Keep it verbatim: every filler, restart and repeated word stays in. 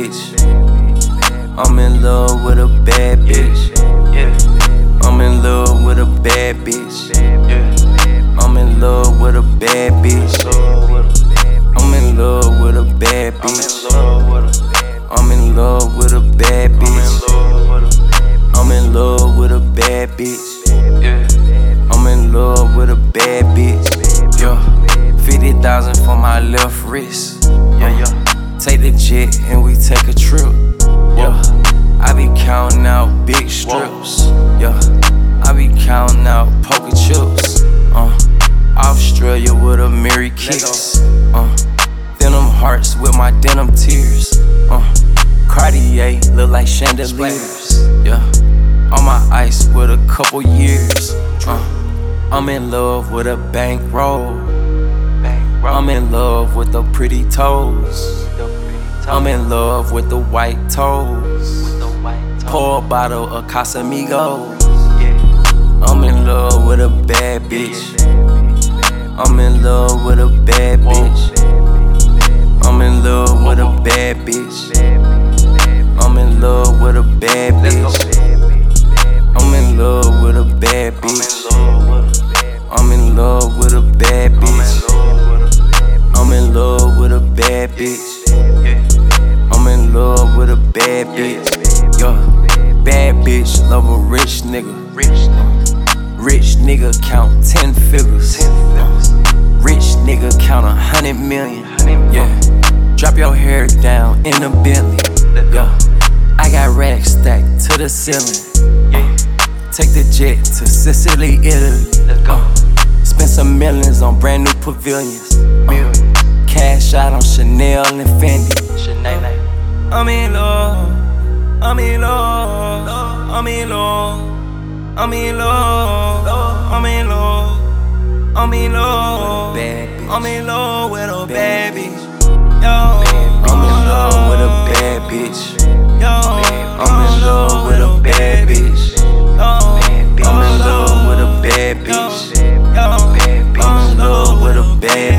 bitch. I'm in love with a bad bitch. I'm in love with a bad bitch. I'm in love with a bad bitch. I'm in love with a bad bitch. I'm in love with a bad bitch. I'm in love with a bad bitch. I'm in love with a bad bitch. Yeah, fifty thousand for my left wrist. Yeah, yeah. Take the jet and we take a trip. Yeah, I be counting out big strips. Yeah, I be counting out poker chips. Uh, Australia with a Mary kicks. Uh, denim hearts with my denim tears. Uh, Cartier look like chandeliers. Yeah, on my ice with a couple years. Uh, I'm in love with a bankroll. I'm in love with the pretty toes. I'm in love with the white toes. Pour a bottle of Casamigos. I'm in love with a bad bitch. I'm in love with a bad bitch. I'm in love with a bad bitch. I'm in love with a bad bitch. I'm in love with a bad bitch. I'm in love with a bad bitch. I'm in love with a bad bitch. I'm in love with a bad bitch. Yo, bad bitch love a rich nigga. Rich nigga count ten figures. Rich nigga count a hundred million. Yeah, drop your hair down in a Bentley. Yeah, I got racks stacked to the ceiling. Take the jet to Sicily, Italy. Uh, spend some millions on brand new pavilions. Uh, cash out on Chanel and Fendi. I'm in love. I'm in love. I'm in love. I'm in love. I'm in love. I'm in love. I'm in love with a bad bitch. Yo, I'm in love with a bad bitch. Yo, I'm in love with a bad bitch. I'm in love with a bad bitch. I'm in love with a bad